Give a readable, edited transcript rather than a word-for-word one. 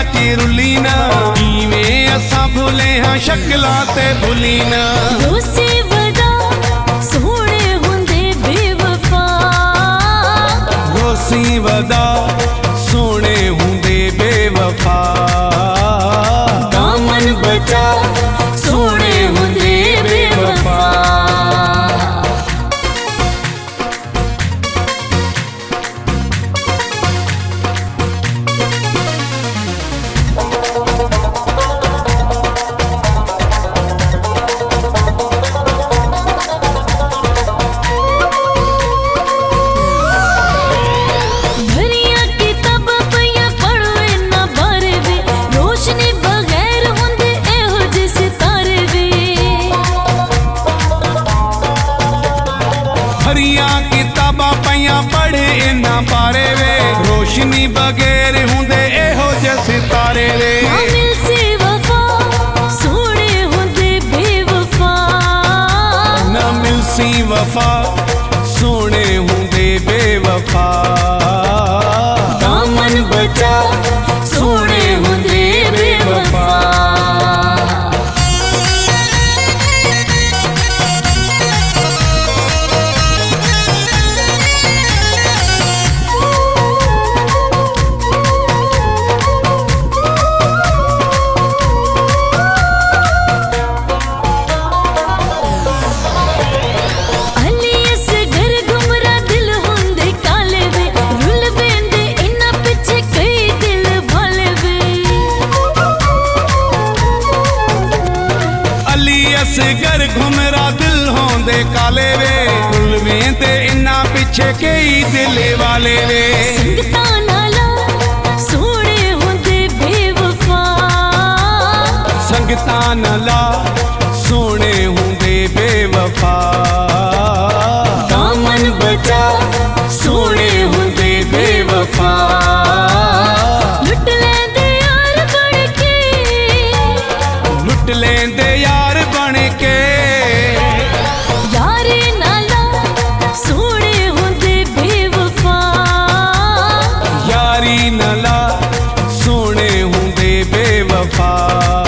च रुली ना, इवें असां भुले हाँ शक्लां ते भुली ना। रोसी वदा सोहणे हुंदे बेवफा, रोसी वदा सोहणे हुंदे बेवफा, दामन बचा सोहणे हुंदे बेवफा। हरियां किताबां पईयां पढ़े इन्हां बारे वे, रोशनी बगैर हुंदे एहो जे सितारे वे। ना मिलसी वफा सोहणे हुंदे बेवफा, ना मिलसी वफा सोहणे हुंदे बेवफा, दामन बचा सोहणे हुंदे बेवफा। घर घुमरा दिल होंदे काले वे, रुलवें ते इन्ना पिछे कई दिल वाले वे। संगतां नाला सोहणे हुंदे बेवफा, संगतां नाला सोहणे हुंदे बेवफा, दामन बचा सोहणे हुंदे बेवफा। लुट लेंदे यार बन के, लुट लेंदे यार बन के, यारी नाला सोहणे हुंदे बेवफा, यारी नाला सोहणे हुंदे बेवफा।